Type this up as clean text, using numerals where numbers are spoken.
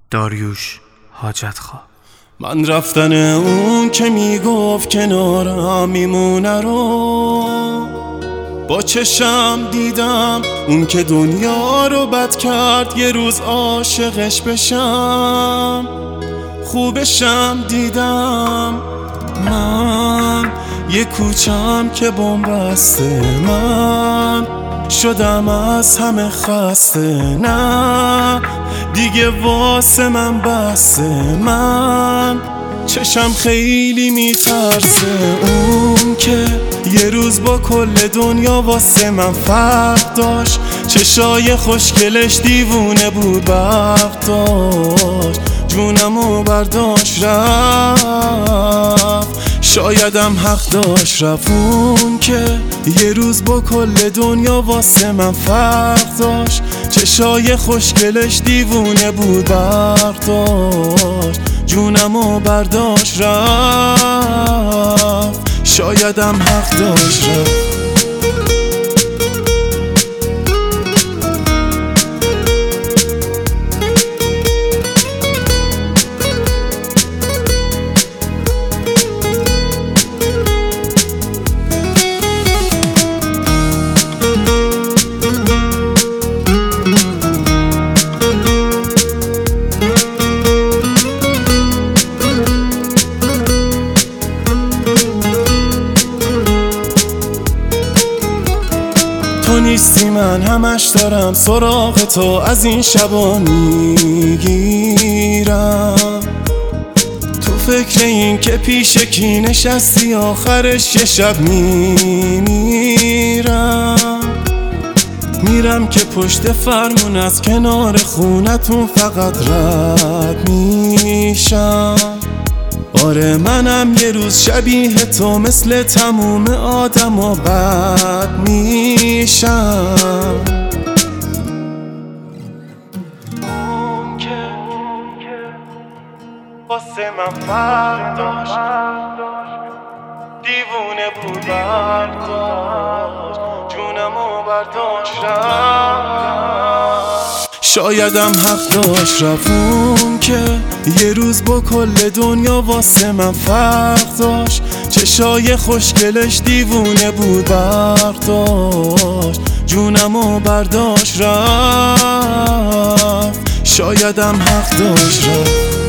داریوش حاجتخواه. من رفتن اون که میگفت کنارم میمونه رو با چشم دیدم، اون که دنیا رو بد کرد یه روز عاشقش بشم، خوبشم دیدم. من یه کوچم که بنبسته، من شدم از همه خسته، نه دیگه واسه من بسته. من چشم خیلی میترسه، اون که یه روز با کل دنیا واسه من فرق داشت، چشای خوشگلش دیوونه بود برق داشت، جونمو برداشت رفت، شایدم حق داشت رفت. اون که یه روز با کل دنیا واسه من فرق داشت، چشای خوشگلش دیوونه بود برق داشت، جونمو برداشت رفت، شایدم حق داشت رفت. تو نیستی من همش دارم سراغ تو، از این شبا میگیرم، تو فکر این که پیش کی نشستی آخرش یه شب میمیرم. میرم که پشت فرمون از کنار خونتون فقط رد میشم. آره منم یه روز شبیه تو مثل تموم آدما بد میشم. اون که واسه من فرق داشت، دیوونه بود برق داشت، جونمو برداشت رفت، شایدم حق داشت رفت. اون که یه روز با کل دنیا واسه من فرق داشت، چشای خوشگلش دیوونه بود برق داشت، جونمو برداشت رفت، شایدم حق داشت رفت.